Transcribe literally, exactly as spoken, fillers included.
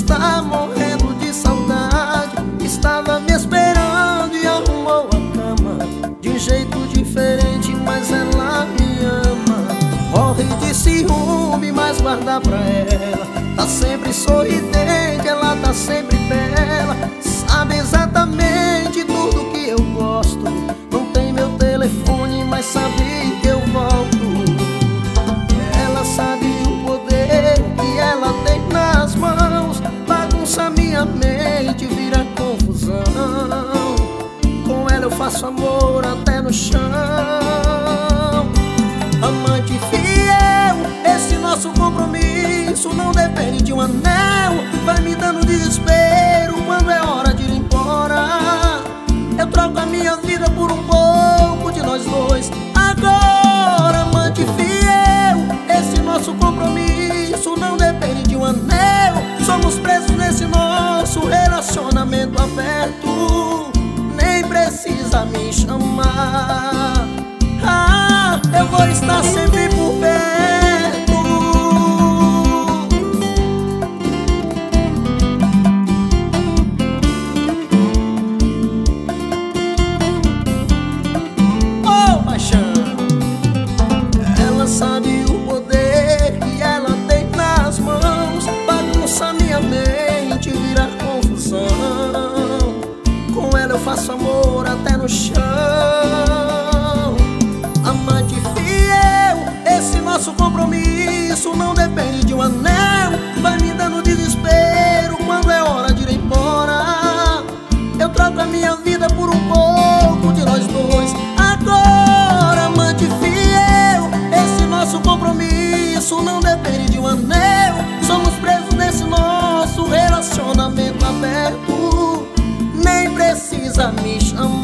está morrendo de saudade. Estava me esperando e arrumou a cama de um jeito diferente, mas ela me ama. Morre de ciúme, mas guarda pra ela. Tá sempre sorridente, ela tá sempre bela. Sabe exatamente tudo que eu gosto. Não tem meu telefone, mas sabe que eu volto. Ela sabe o poder que ela tem nas mãos. Bagunça minha mente, vira confusão. Com ela eu faço amor até no chão. Amante fiel, esse nosso compromisso não depende de um anel. Vai me dando desespero quando é hora de ir embora. Eu troco a minha vida por um pouco de nós dois. Agora, amante fiel, esse nosso compromisso não depende de um anel. Somos presos nesse nosso relacionamento aberto. Nem precisa me chamar. Ah, eu vou estar sempre por perto. Oh, paixão. Ela sabe o poder que ela tem nas mãos. Bagunça minha mente, vira confusão. Com ela eu faço amor até no chão. Amante fiel, esse nosso compromisso não depende de um anel. Vai me dando desespero quando é hora de ir embora. Eu troco a minha vida por um pouco de nós dois. Agora, amante fiel, esse nosso compromisso não depende de um anel. Somos presos nesse nosso relacionamento aberto. Nem precisa me chamar.